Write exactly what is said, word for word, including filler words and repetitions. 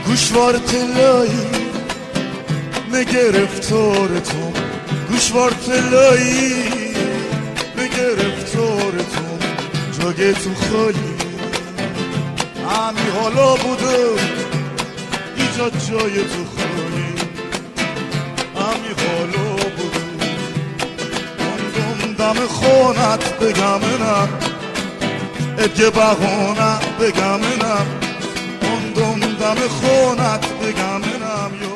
گوشوار تلایی نگرفتارتم، گوشوار تلایی نگرفتارتم، جاگه تو خالی همی حالا بوده ایجاد جای تو خالی، همی حالا بوده ماندم دم خونت بگمنم ادگه بهانه بگمنم، ماندم دم خونت بگمنم.